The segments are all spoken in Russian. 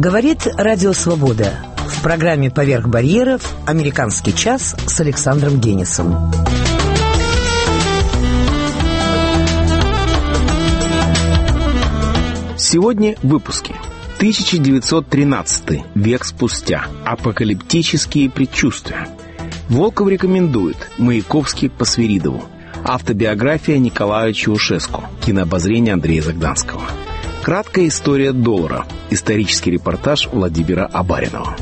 Говорит Радио Свобода. В программе «Поверх барьеров» «Американский час» с Александром Генисом. Сегодня в выпуске. 1913 век спустя. Апокалиптические предчувствия. Волков рекомендует. Маяковский по Свиридову. Автобиография Николая Чаушеску. Кинообозрение Андрея Загданского. Краткая история доллара. Исторический репортаж Владимира Абаринова.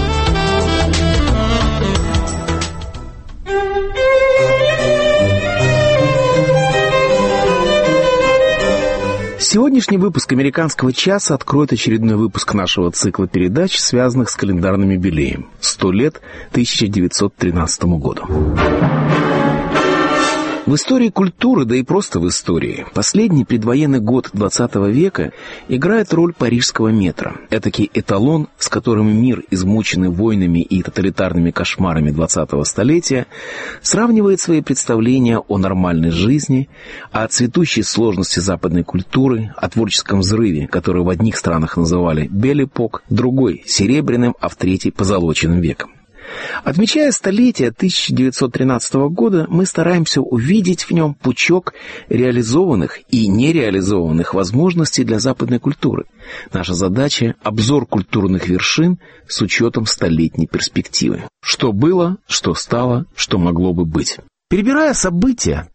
Сегодняшний выпуск «Американского часа» откроет очередной выпуск нашего цикла передач, связанных с календарным юбилеем. 100 лет 1913 году. В истории культуры, да и просто в истории, последний предвоенный год XX века играет роль парижского метро. Этакий эталон, с которым мир, измученный войнами и тоталитарными кошмарами 20-го столетия, сравнивает свои представления о нормальной жизни, о цветущей сложности западной культуры, о творческом взрыве, который в одних странах называли «бель-эпок», другой — серебряным, а в третий — позолоченным веком. Отмечая столетие 1913 года, мы стараемся увидеть в нем пучок реализованных и нереализованных возможностей для западной культуры. Наша задача — обзор культурных вершин с учетом столетней перспективы. Что было, что стало, что могло бы быть. Перебирая события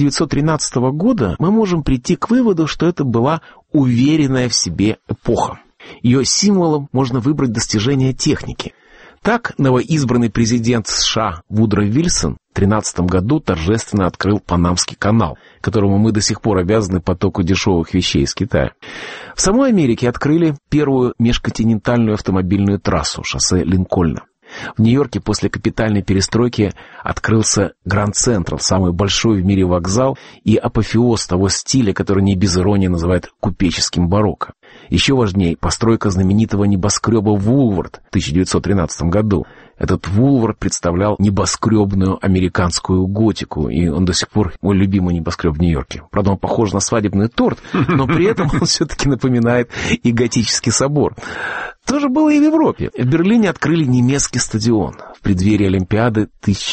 1913 года, мы можем прийти к выводу, что это была уверенная в себе эпоха. Ее символом можно выбрать достижение техники. Так, новоизбранный президент США Вудро Вильсон в 2013 году торжественно открыл Панамский канал, которому мы до сих пор обязаны потоку дешевых вещей из Китая. В самой Америке открыли первую межконтинентальную автомобильную трассу, шоссе Линкольна. В Нью-Йорке после капитальной перестройки открылся Гранд Централ, самый большой в мире вокзал и апофеоз того стиля, который не без иронии называют купеческим барокко. Еще важнее — постройка знаменитого небоскреба Вулвард в 1913 году. Этот Вулвард представлял небоскребную американскую готику, и он до сих пор мой любимый небоскреб в Нью-Йорке. Правда, он похож на свадебный торт, но при этом он все-таки напоминает и готический собор. То же было и в Европе. В Берлине открыли немецкий стадион в преддверии Олимпиады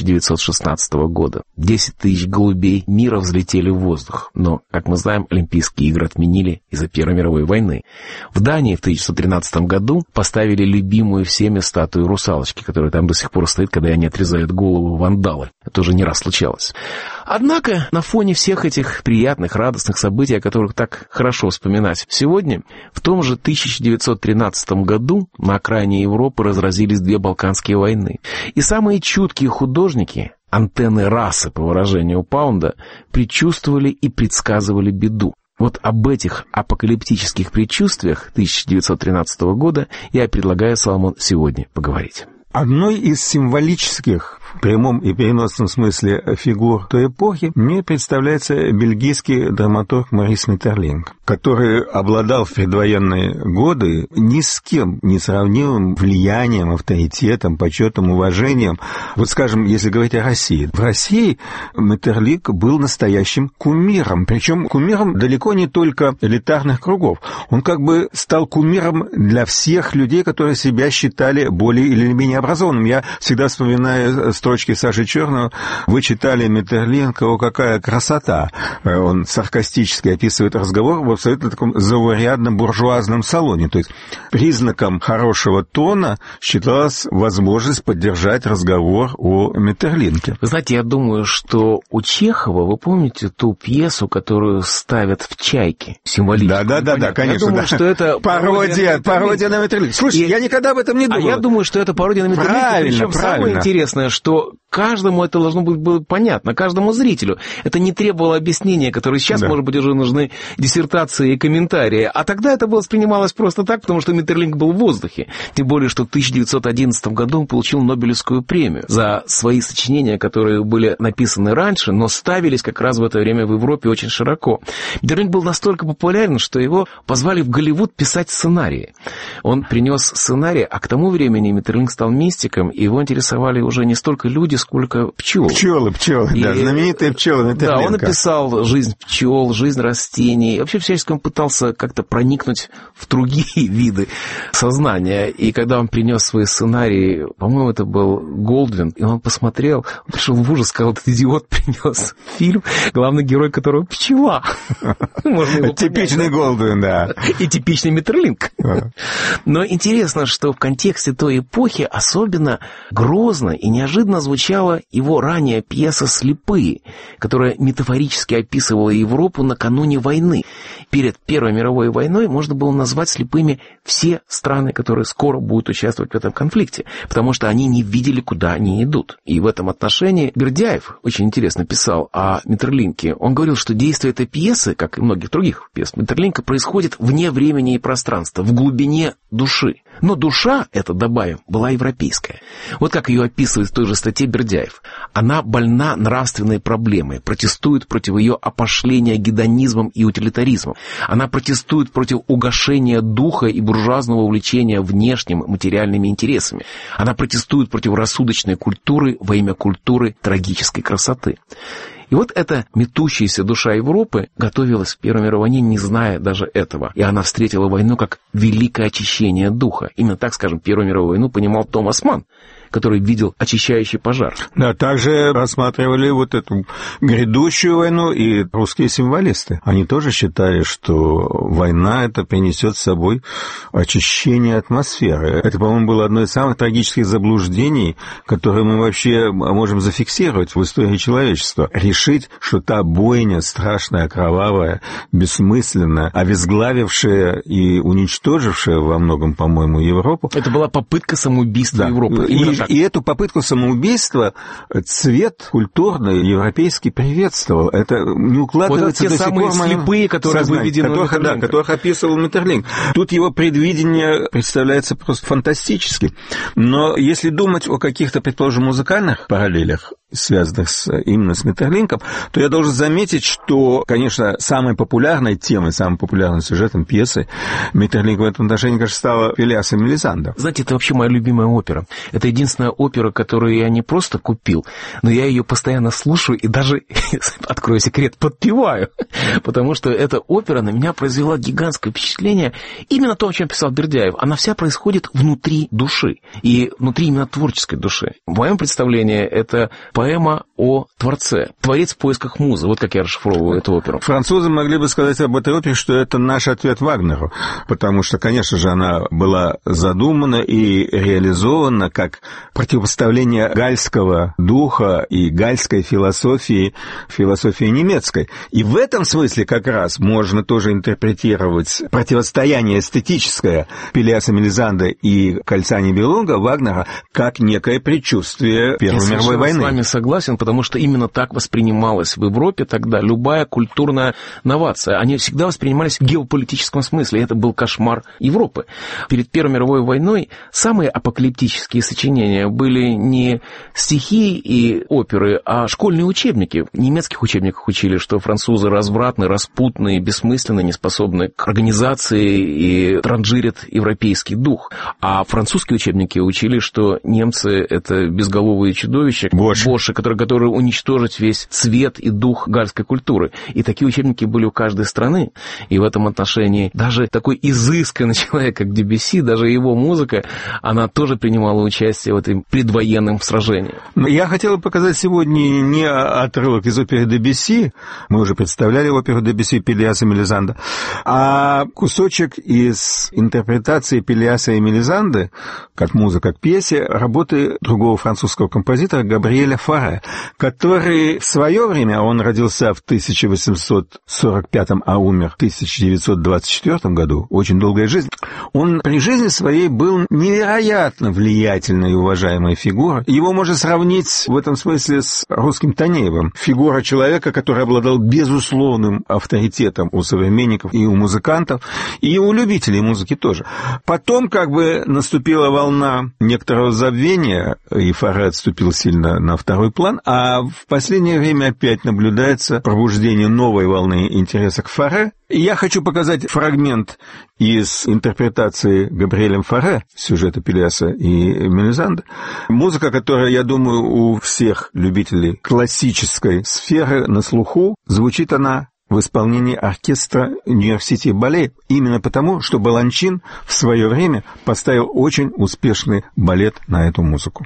1916 года. 10 тысяч голубей мира взлетели в воздух. Но, как мы знаем, Олимпийские игры отменили из-за Первой мировой войны. В Дании в 1913 году поставили любимую всеми статую русалочки, которая там до сих пор стоит, когда они отрезают голову вандалы. Это уже не раз случалось. Однако, на фоне всех этих приятных, радостных событий, о которых так хорошо вспоминать сегодня, в том же 1913 году на окраине Европы разразились две Балканские войны. И самые чуткие художники, антенны расы, по выражению Паунда, предчувствовали и предсказывали беду. Вот об этих апокалиптических предчувствиях 1913 года я предлагаю, Соломон, сегодня поговорить. Одной из символических, в прямом и переносном смысле, фигур той эпохи мне представляется бельгийский драматург Морис Метерлинк, который обладал в предвоенные годы ни с кем не сравнимым влиянием, авторитетом, почетом, уважением. Вот, скажем, если говорить о России. В России Метерлинк был настоящим кумиром, причем кумиром далеко не только элитарных кругов. Он как бы стал кумиром для всех людей, которые себя считали более или менее образованным. Я всегда вспоминаю строчки Саши Черного: «Вы читали Метерлинка, о, какая красота!» Он саркастически описывает разговор в абсолютно таком заурядном буржуазном салоне. То есть признаком хорошего тона считалась возможность поддержать разговор о Метерлинке. Вы знаете, я думаю, что у Чехова, вы помните ту пьесу, которую ставят в «Чайке»? Символическую. Да, конечно. Я думаю, что это пародия на Метерлинка. Слушай, я никогда об этом не думал. А я думаю, что это пародия на Метерлинка. Причем самое интересное, что каждому это должно быть было понятно, каждому зрителю. Это не требовало объяснения, которые сейчас, может быть, уже нужны диссертации и комментарии. А тогда это воспринималось просто так, потому что Метерлинк был в воздухе. Тем более, что в 1911 году он получил Нобелевскую премию за свои сочинения, которые были написаны раньше, но ставились как раз в это время в Европе очень широко. Метерлинк был настолько популярен, что его позвали в Голливуд писать сценарии. Он принес сценарий, а к тому времени Метерлинк стал мистиком, и его интересовали уже не столько люди, сколько пчелы. Пчелы, да, знаменитые пчелы Меттерлинка. Да, он описал жизнь пчел, жизнь растений, вообще всячески он пытался как-то проникнуть в другие виды сознания. И когда он принес свои сценарии, по-моему, это был Голдвин, и он посмотрел, он пришел в ужас, сказал, этот идиот принес фильм, главный герой которого пчела. Типичный Голдвин, да. И типичный Метерлинк. Но интересно, что в контексте той эпохи особенно грозно и неожиданно звучала его ранняя пьеса «Слепые», которая метафорически описывала Европу накануне войны. Перед Первой мировой войной можно было назвать слепыми все страны, которые скоро будут участвовать в этом конфликте, потому что они не видели, куда они идут. И в этом отношении Бердяев очень интересно писал о Метерлинке. Он говорил, что действие этой пьесы, как и многих других пьес Метерлинка, происходит вне времени и пространства, в глубине души. Но душа, это добавим, была европейская. Вот как ее описывает в той же статье Бердяев. Она больна нравственной проблемой, протестует против ее опошления гедонизмом и утилитаризмом. Она протестует против угошения духа и буржуазного увлечения внешним материальными интересами. Она протестует против рассудочной культуры во имя культуры трагической красоты. И вот эта метущаяся душа Европы готовилась к Первой мировой войне, не зная даже этого. И она встретила войну как великое очищение духа. Именно так, скажем, Первую мировую войну понимал Томас Манн, который видел очищающий пожар. Да, также рассматривали вот эту грядущую войну и русские символисты. Они тоже считали, что война это принесет с собой очищение атмосферы. Это, по-моему, было одно из самых трагических заблуждений, которые мы вообще можем зафиксировать в истории человечества. Решить, что та бойня страшная, кровавая, бессмысленная, обезглавившая и уничтожившая во многом, по-моему, Европу. Это была попытка самоубийства Европы. И эту попытку самоубийства цвет культурный европейский приветствовал. Это не укладывается вот до сих пор в моем слепые, которые выведены которых описывал Метерлинк. Тут его предвидение представляется просто фантастически. Но если думать о каких-то, предположим, музыкальных параллелях, связанных именно с Метерлинком, то я должен заметить, что, конечно, самой популярной темой, самым популярным сюжетом пьесы Метерлинка в этом отношении, конечно, стала «Пелеас и Мелисанда». Знаете, это вообще моя любимая опера. Это единственная опера, которую я не просто купил, но я ее постоянно слушаю и даже, открою секрет, подпеваю. Потому что эта опера на меня произвела гигантское впечатление. Именно то, о чем писал Бердяев. Она вся происходит внутри души. И внутри именно творческой души. В моем представлении это поэма о Творце. Творец в поисках музы. Вот как я расшифровываю эту оперу. Французы могли бы сказать об этой опере, что это наш ответ Вагнеру. Потому что, конечно же, она была задумана и реализована как противопоставление гальского духа и гальской философии немецкой. И в этом смысле как раз можно тоже интерпретировать противостояние эстетическое Пелеаса Мелисанды и Кольца Нибелунга Вагнера как некое предчувствие Первой мировой войны. Я с вами согласен, потому что именно так воспринималась в Европе тогда любая культурная новация. Они всегда воспринимались в геополитическом смысле, и это был кошмар Европы. Перед Первой мировой войной самые апокалиптические сочинения были не стихи и оперы, а школьные учебники. В немецких учебниках учили, что французы развратны, распутны, бессмысленны, не способны к организации и транжирят европейский дух. А французские учебники учили, что немцы — это безголовые чудовища, боши, которые готовы уничтожить весь цвет и дух гальской культуры. И такие учебники были у каждой страны. И в этом отношении даже такой изысканный человек, как Дебюсси, даже его музыка, она тоже принимала участие в этом предвоенном сражении. Я хотел показать сегодня не отрывок из оперы Дебюсси, мы уже представляли оперу Дебюсси «Пелеас и Мелисанда», а кусочек из интерпретации Пелеаса и Мелисанды, как музыка к пьесе, работы другого французского композитора Габриэля Фаре, который в свое время, он родился в 1845, а умер в 1924 году, очень долгая жизнь, он при жизни своей был невероятно влиятельной и уважаемой фигурой. Его можно сравнить в этом смысле с русским Танеевым. Фигура человека, который обладал безусловным авторитетом у современников и у музыкантов, и у любителей музыки тоже. Потом как бы наступила волна некоторого забвения, и Фаре отступил сильно на второй второй план, а в последнее время опять наблюдается пробуждение новой волны интереса к Фарре. И я хочу показать фрагмент из интерпретации Габриэлем Фарре сюжета Пелиаса и Мелизанде. Музыка, которая, я думаю, у всех любителей классической сферы на слуху, звучит она в исполнении оркестра Нью-Йорк-Сити Балет, именно потому, что Баланчин в свое время поставил очень успешный балет на эту музыку.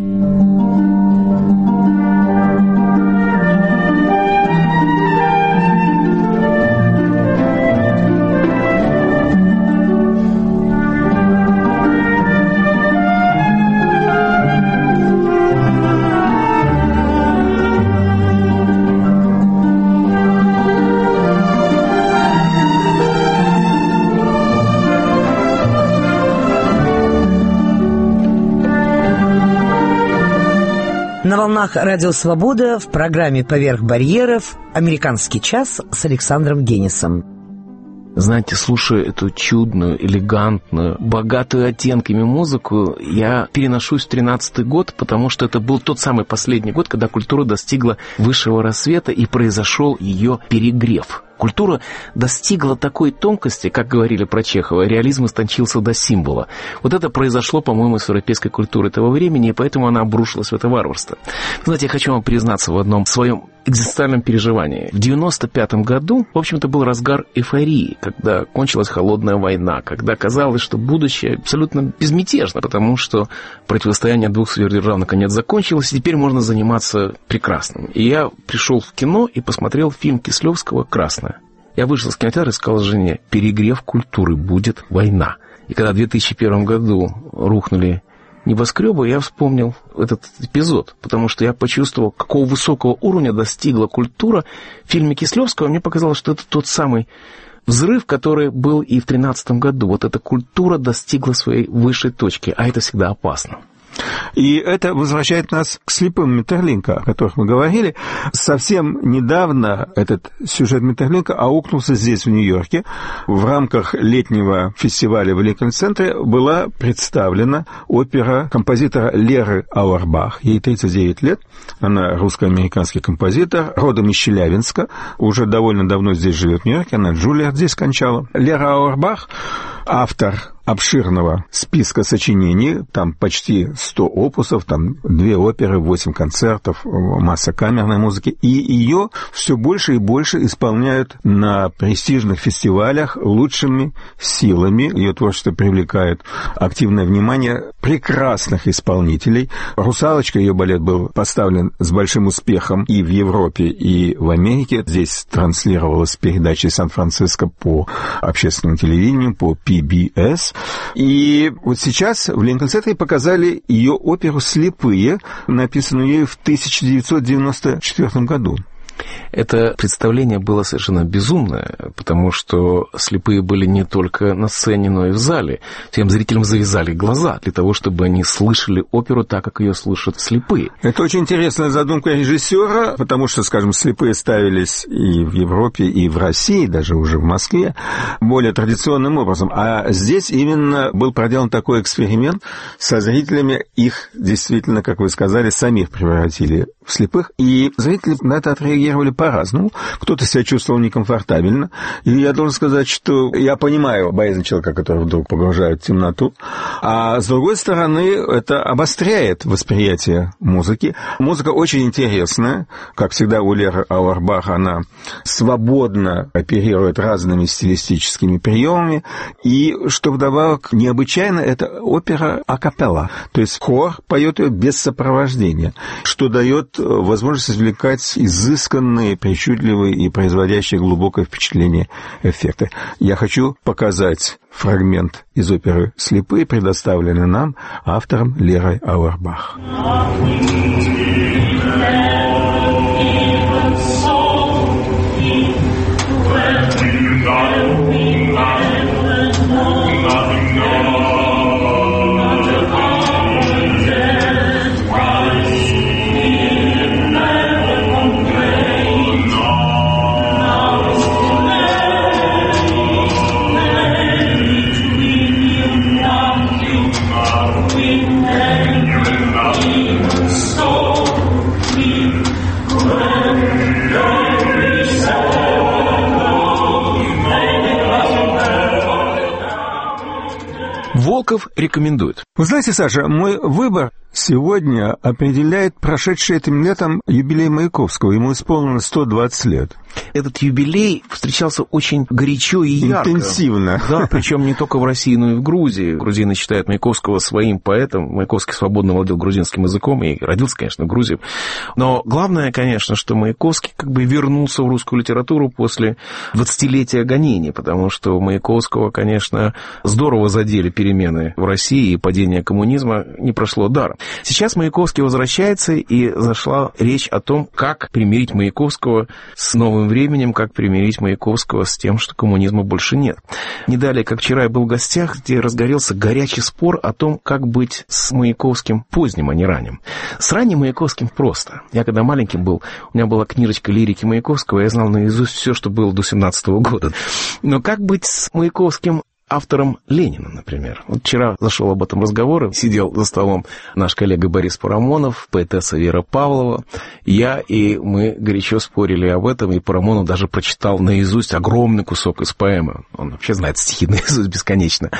На волнах Радио Свобода в программе «Поверх барьеров» «Американский час» с Александром Генисом. Знаете, слушая эту чудную, элегантную, богатую оттенками музыку, я переношусь в 13-й год, потому что это был тот самый последний год, когда культура достигла высшего рассвета и произошел ее перегрев. Культура достигла такой тонкости, как говорили про Чехова, реализм истончился до символа. Вот это произошло, по-моему, с европейской культурой того времени, и поэтому она обрушилась в это варварство. Знаете, я хочу вам признаться в одном своем экзистенциальном переживании. В 95-м году, в общем-то, был разгар эйфории, когда кончилась холодная война, когда казалось, что будущее абсолютно безмятежно, потому что противостояние двух сверхдержав наконец закончилось, и теперь можно заниматься прекрасным. И я пришел в кино и посмотрел фильм Кислевского «Красное». Я вышел из кинотеатра и сказал жене: перегрев культуры, будет война. И когда в 2001 году рухнули небоскребы, я вспомнил этот эпизод, потому что я почувствовал, какого высокого уровня достигла культура в фильме Кислевского. Мне показалось, что это тот самый взрыв, который был и в 2013 году. Вот эта культура достигла своей высшей точки, а это всегда опасно. И это возвращает нас к слепым Метерлинка, о которых мы говорили. Совсем недавно этот сюжет Метерлинка аукнулся здесь, в Нью-Йорке. В рамках летнего фестиваля в Линкольн-центре была представлена опера композитора Леры Ауэрбах. Ей 39 лет. Она русско-американский композитор, родом из Челябинска. Уже довольно давно здесь живет в Нью-Йорке. Она Джулиард здесь кончала. Лера Ауэрбах — автор обширного списка сочинений, там почти 100 опусов, там 2 оперы, 8 концертов, масса камерной музыки, и ее все больше и больше исполняют на престижных фестивалях лучшими силами. Ее творчество привлекает активное внимание прекрасных исполнителей. «Русалочка», ее балет был поставлен с большим успехом и в Европе, и в Америке. Здесь транслировалась передача из Сан-Франциско по общественному телевидению, по PBS. И вот сейчас в Линкольн-центре показали ее оперу «Слепые», написанную ею в 1994 году. Это представление было совершенно безумное, потому что слепые были не только на сцене, но и в зале. Всем зрителям завязали глаза для того, чтобы они слышали оперу так, как ее слышат слепые. Это очень интересная задумка режиссера, потому что, скажем, слепые ставились и в Европе, и в России, даже уже в Москве, более традиционным образом. А здесь именно был проделан такой эксперимент со зрителями. Их действительно, как вы сказали, самих превратили в слепых. И зрители на это отреагировали по-разному. Кто-то себя чувствовал некомфортабельно. И я должен сказать, что я понимаю боязнь человека, который вдруг погружает в темноту. А с другой стороны, это обостряет восприятие музыки. Музыка очень интересная. Как всегда, у Леры Ауэрбах она свободно оперирует разными стилистическими приемами. И, что вдобавок необычайно, это опера акапелла. То есть хор поет ее без сопровождения, что дает возможность извлекать изысканные, причудливые и производящие глубокое впечатление эффекты. Я хочу показать фрагмент из оперы «Слепые», предоставленный нам автором Лерой Ауэрбах. Волков рекомендует. Вы знаете, Саша, мой выбор сегодня определяет прошедший этим летом юбилей Маяковского. Ему исполнилось 120 лет. Этот юбилей встречался очень горячо и ярко. Интенсивно. Да, причем не только в России, но и в Грузии. Грузины считают Маяковского своим поэтом. Маяковский свободно владел грузинским языком и родился, конечно, в Грузии. Но главное, конечно, что Маяковский как бы вернулся в русскую литературу после 20-летия гонений, потому что у Маяковского, конечно, здорово задели перемены в России, и падение коммунизма не прошло даром. Сейчас Маяковский возвращается, и зашла речь о том, как примирить Маяковского с новым временем, как примирить Маяковского с тем, что коммунизма больше нет. Не далее, как вчера я был в гостях, где разгорелся горячий спор о том, как быть с Маяковским поздним, а не ранним. С ранним Маяковским просто. Я когда маленьким был, у меня была книжечка лирики Маяковского, я знал наизусть все, что было до 17-го года. Но как быть с Маяковским автором Ленина, например? Вот вчера зашел об этом разговор, сидел за столом наш коллега Борис Парамонов, поэтесса Вера Павлова, я, и мы горячо спорили об этом, и Парамонов даже прочитал наизусть огромный кусок из поэмы. Он вообще знает стихи наизусть бесконечно.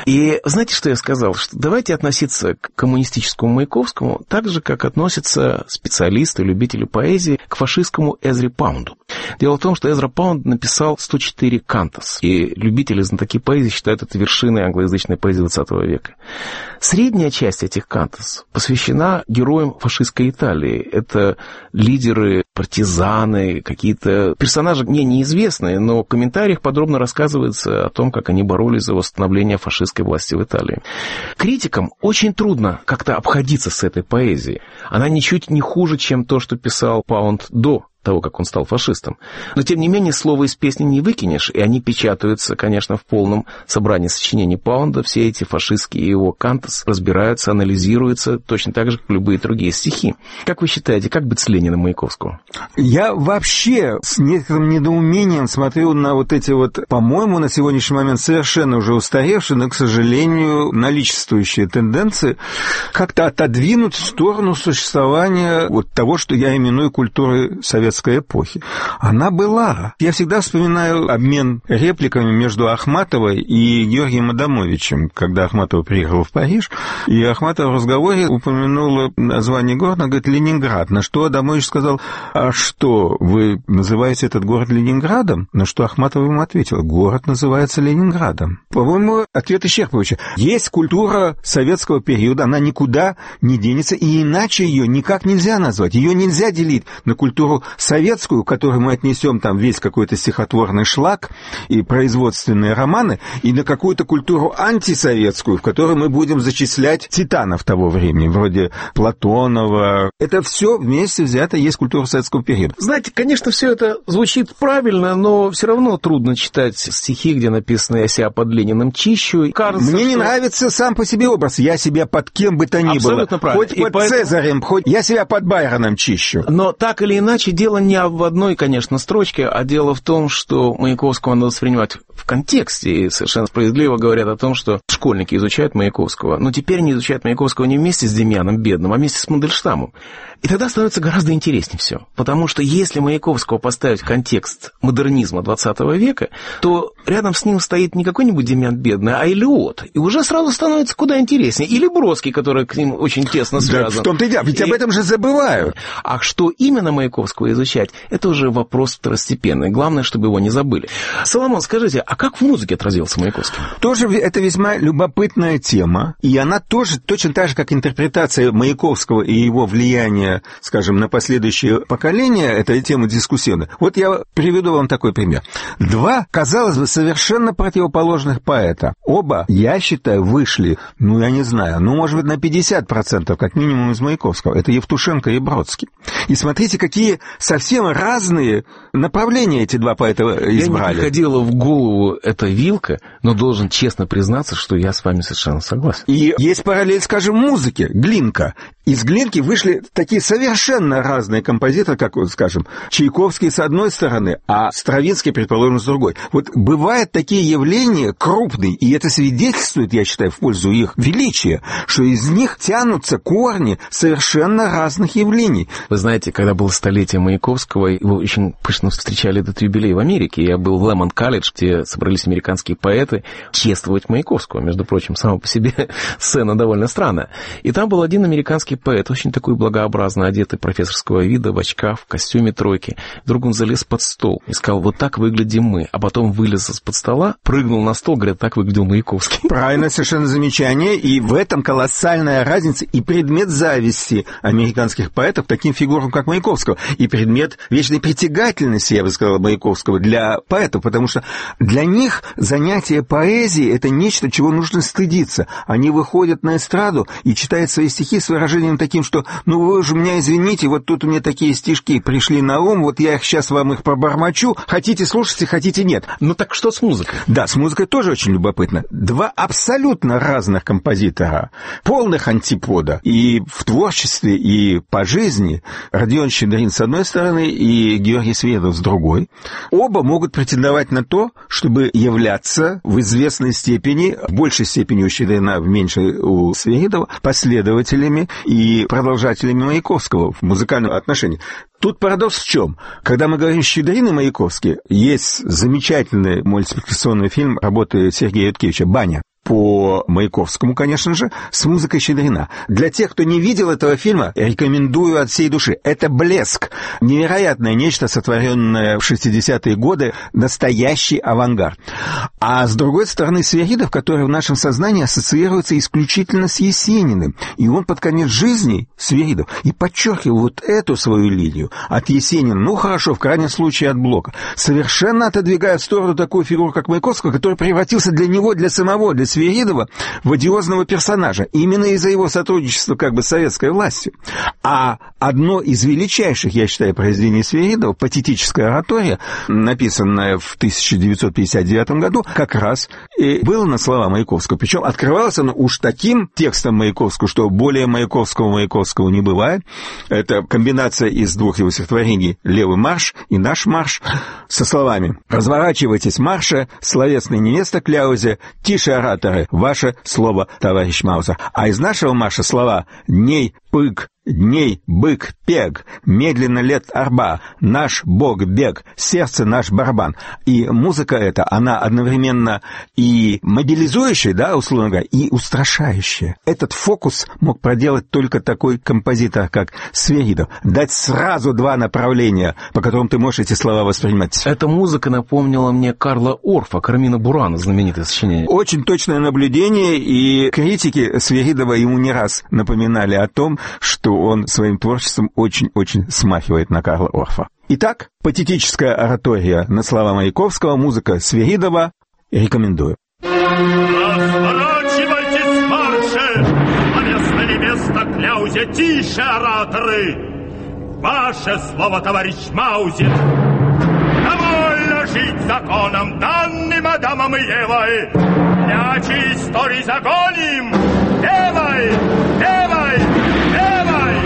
И знаете, что я сказал? Что давайте относиться к коммунистическому Маяковскому так же, как относятся специалисты, любители поэзии к фашистскому Эзре Паунду. Дело в том, что Эзра Паунд написал 104 кантос, и любители знатоки поэзии считают это вершиной англоязычной поэзии XX века. Средняя часть этих кантос посвящена героям фашистской Италии. Это лидеры, партизаны, какие-то персонажи мне неизвестные, но в комментариях подробно рассказывается о том, как они боролись за восстановление фашистской власти в Италии. Критикам очень трудно как-то обходиться с этой поэзией. Она ничуть не хуже, чем то, что писал Паунд до того, как он стал фашистом. Но, тем не менее, слово из песни не выкинешь, и они печатаются, конечно, в полном собрании сочинений Паунда. Все эти фашистские его кантос разбираются, анализируются, точно так же, как любые другие стихи. Как вы считаете, как быть с Лениным Маяковского? Я вообще с некоторым недоумением смотрю на вот эти вот, по-моему, на сегодняшний момент совершенно уже устаревшие, но, к сожалению, наличествующие тенденции как-то отодвинуть в сторону существования вот того, что я именую культурой советской эпохи. Она была. Я всегда вспоминаю обмен репликами между Ахматовой и Георгием Адамовичем, когда Ахматова приехала в Париж, и Ахматова в разговоре упомянула название города, она говорит, Ленинград, на что Адамович сказал, а что, вы называете этот город Ленинградом? На что Ахматова ему ответила, город называется Ленинградом. По-моему, ответ исчерпывающий. Есть культура советского периода, она никуда не денется, и иначе ее никак нельзя назвать. Ее нельзя делить на культуру советскую, к которой мы отнесем там весь какой-то стихотворный шлак и производственные романы, и на какую-то культуру антисоветскую, в которой мы будем зачислять титанов того времени, вроде Платонова. Это все вместе взято есть культура советского периода. Знаете, конечно, все это звучит правильно, но все равно трудно читать стихи, где написано «Я себя под Лениным чищу». Кажется, мне не нравится сам по себе образ. Я себя под кем бы то ни абсолютно было. Правильно. Хоть под Цезарем, хоть я себя под Байроном чищу. Но так или иначе, дело не в одной, конечно, строчке, а дело в том, что Маяковского надо воспринимать в контексте. И совершенно справедливо говорят о том, что школьники изучают Маяковского, но теперь они изучают Маяковского не вместе с Демьяном Бедным, а вместе с Мандельштамом. И тогда становится гораздо интереснее все. Потому что если Маяковского поставить в контекст модернизма 20 века, то рядом с ним стоит не какой-нибудь Демьян Бедный, а Элиот. И уже сразу становится куда интереснее. Или Бродский, который к ним очень тесно связан. Да, в том-то и дело. Ведь об этом же забывают. А что именно Маяковского изучать, это уже вопрос второстепенный. Главное, чтобы его не забыли. Соломон, скажите, а как в музыке отразился Маяковский? Тоже это весьма любопытная тема. И она тоже точно так же, как интерпретация Маяковского и его влияния, скажем, на последующие поколения, эта тема дискуссионная. Вот я приведу вам такой пример. Два, казалось бы, совершенно противоположных поэта. Оба, я считаю, вышли, я не знаю, может быть, на 50%, как минимум, из Маяковского. Это Евтушенко и Бродский. И смотрите, какие совсем разные направления эти два поэта избрали. Мне приходила в голову эта вилка, но должен честно признаться, что я с вами совершенно согласен. И есть параллель, скажем, в музыке. Глинка из Глинки вышли такие совершенно разные композиторы, как, вот, скажем, Чайковский с одной стороны, а Стравинский, предположим, с другой. Вот бывают такие явления крупные, и это свидетельствует, я считаю, в пользу их величия, что из них тянутся корни совершенно разных явлений. Вы знаете, когда было столетие Маяковского, его очень пышно встречали этот юбилей в Америке. Я был в Лемон-колледж, где собрались американские поэты чествовать Маяковского. Между прочим, сама по себе сцена довольно странная. И там был один американский поэт, очень такой благообразно одетый, профессорского вида, в очках, в костюме тройки. Вдруг он залез под стол и сказал: вот так выглядим мы. А потом вылез из-под стола, прыгнул на стол, говорит: так выглядел Маяковский. Правильно, совершенно замечание. И в этом колоссальная разница и предмет зависти американских поэтов таким фигурам, как Маяковского, и предмет вечной притягательности, я бы сказал, Маяковского для поэтов, потому что для них занятие поэзией — это нечто, чего нужно стыдиться. Они выходят на эстраду и читают свои стихи с выражением таким, что «ну вы же меня извините, вот тут у меня такие стишки пришли на ум, вот я их сейчас вам их пробормочу, хотите слушайте, хотите нет». Ну так что с музыкой? Да, с музыкой тоже очень любопытно. Два абсолютно разных композитора, полных антипода и в творчестве, и по жизни. Родион Щедрин с одной стороны и Георгий Свиридов с другой. Оба могут претендовать на то, чтобы являться в известной степени, в большей степени у Щедрина, в меньшей у Свиридова, последователями и продолжателями Маяковского в музыкальном отношении. Тут парадокс в чем? Когда мы говорим «Щедрин» и Маяковский, есть замечательный мультипликационный фильм работы Сергея Юткевича «Баня». По Маяковскому, конечно же, с музыкой Щедрина. Для тех, кто не видел этого фильма, рекомендую от всей души. Это блеск. Невероятное нечто, сотворенное в 60-е годы, настоящий авангард. А с другой стороны, Свиридов, который в нашем сознании ассоциируется исключительно с Есениным. И он под конец жизни, Свиридов, и подчеркивал вот эту свою линию от Есенина, ну хорошо, в крайнем случае от Блока, совершенно отодвигая в сторону такую фигуру, как Маяковского, который превратился для него, для самого, для Свиридова в одиозного персонажа, именно из-за его сотрудничества как бы с советской властью. А одно из величайших, я считаю, произведений Свиридова, патетическая оратория, написанная в 1959 году, как раз и было на слова Маяковского. Причем открывалось оно уж таким текстом Маяковского, что более Маяковского не бывает. Это комбинация из двух его стихотворений «Левый марш» и «Наш марш» со словами: «Разворачивайтесь, марша, словесная невеста Кляузе, тише ораторы, ваше слово, товарищ Маузер». А из нашего марша слова «Дней пык, дней бык пег, медленно лет арба, наш бог бег, сердце наш барабан». И музыка эта, она одновременно и мобилизующая, да, условно говоря, и устрашающая. Этот фокус мог проделать только такой композитор, как Свиридов. Дать сразу два направления, по которым ты можешь эти слова воспринимать. Эта музыка напомнила мне Карла Орфа, Кармина Бурана, знаменитое сочинение. Очень точное наблюдение, и критики Свиридова ему не раз напоминали о том, что он своим творчеством очень-очень смахивает на Карла Орфа. Итак, патетическая оратория на слова Маяковского, музыка Свиридова. Рекомендую. Разворачивайтесь, марше, а место не место Кляузе, тише, ораторы. Ваше слово, товарищ Маузер. Довольно жить законом, данным Адамом и Евой. Мячи истории загоним. Девай, девай, девай.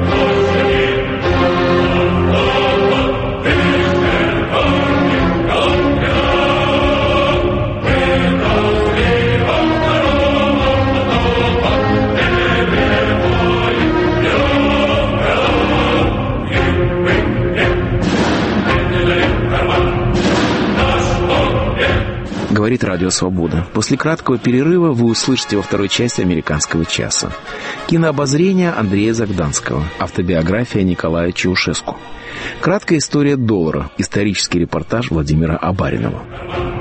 Говорит Радио Свобода. После краткого перерыва вы услышите во второй части «Американского часа» кинообозрение Андрея Загданского, автобиография Николая Чаушеску, краткая история доллара, исторический репортаж Владимира Абаринова.